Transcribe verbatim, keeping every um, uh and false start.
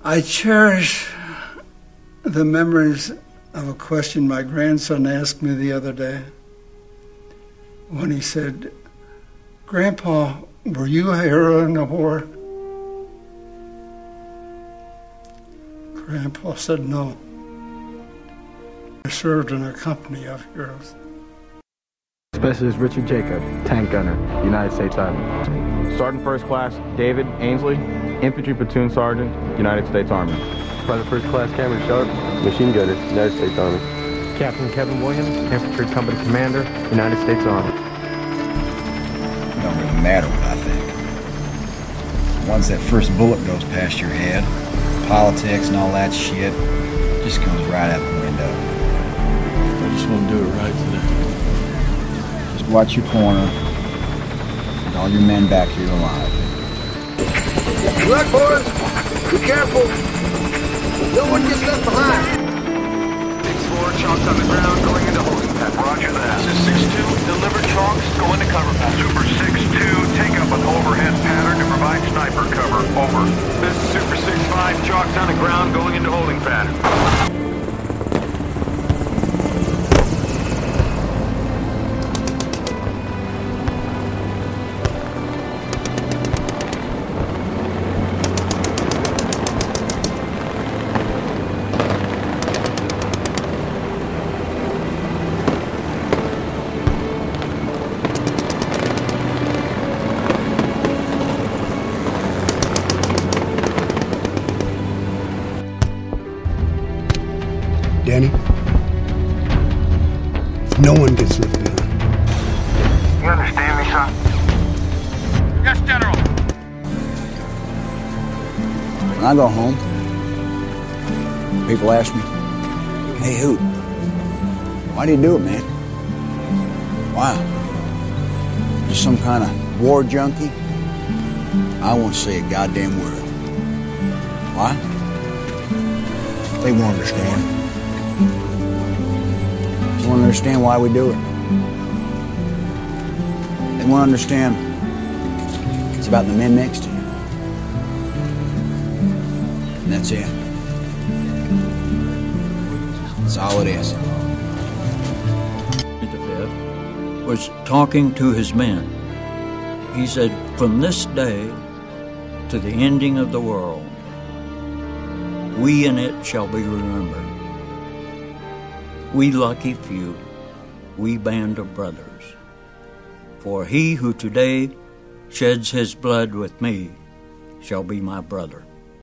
I cherish the memories of a question my grandson asked me the other day when he said, "Grandpa, were you a hero in the war?" Grandpa said, "No. I served in a company of heroes." Specialist Richard Jacob, tank gunner, United States Army. Sergeant First Class David Ainsley, Infantry Platoon Sergeant, United States Army. Private First Class Cameron Sharp, Machine Gunner, United States Army. Captain Kevin Williams, Infantry Company Commander, United States Army. It don't really matter what I think. Once that first bullet goes past your head, politics and all that shit just comes right out the window. I just want to do it right today. Just watch your corner and all your men back here alive. Good luck, boys. Be careful. No one gets left behind. six four, chalks on the ground, going into holding pattern. Roger that. This is six two, deliver chalks, go into cover pattern. Super six two, take up an overhead pattern to provide sniper cover. Over. This is Super six five, chalks on the ground, going into holding pattern. Danny, no one gets left behind. You understand me, son? Yes, General. When I go home, people ask me, "Hey, Hoot, why do you do it, man? Why? You some kind of war junkie?" I won't say a goddamn word. Why? They won't understand. They won't understand why we do it. They won't understand it's about the men next to you. And that's it. That's all it is. Was talking to his men. He said, "From this day to the ending of the world, we in it shall be remembered. We lucky few, we band of brothers. For he who today sheds his blood with me shall be my brother."